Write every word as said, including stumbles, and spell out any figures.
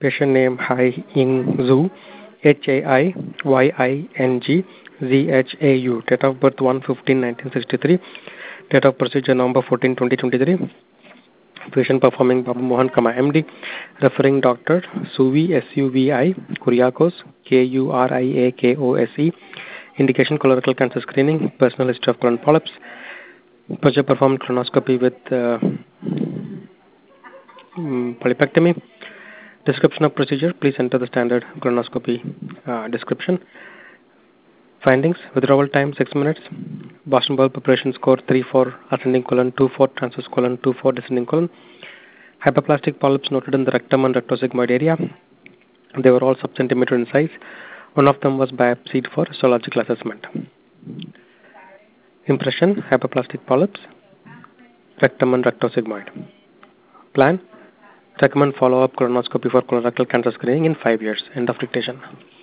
Patient name Hai Ying Zhu, H A I Y I N G Z H A U. Date of birth one fifteen nineteen sixty-three. Date of procedure November fourteenth twenty twenty-three. Patient performing Babu Mohan Kama M D. Referring doctor Suvi S U V I Kuriakose K U R I A K O S E. Indication colorectal cancer screening. Personal history of colon polyps. Procedure performed colonoscopy with uh, mm, polypectomy. Description of procedure. Please enter the standard colonoscopy uh, description. Findings: withdrawal time six minutes. Boston bowel preparation score three four ascending colon, two four transverse colon, two four descending colon. Hyperplastic polyps noted in the rectum and rectosigmoid area. They were all sub-centimeter in size. One of them was biopsied for histological assessment. Impression: hyperplastic polyps, rectum and rectosigmoid. Plan: recommend follow-up colonoscopy for colorectal cancer screening in five years. End of dictation.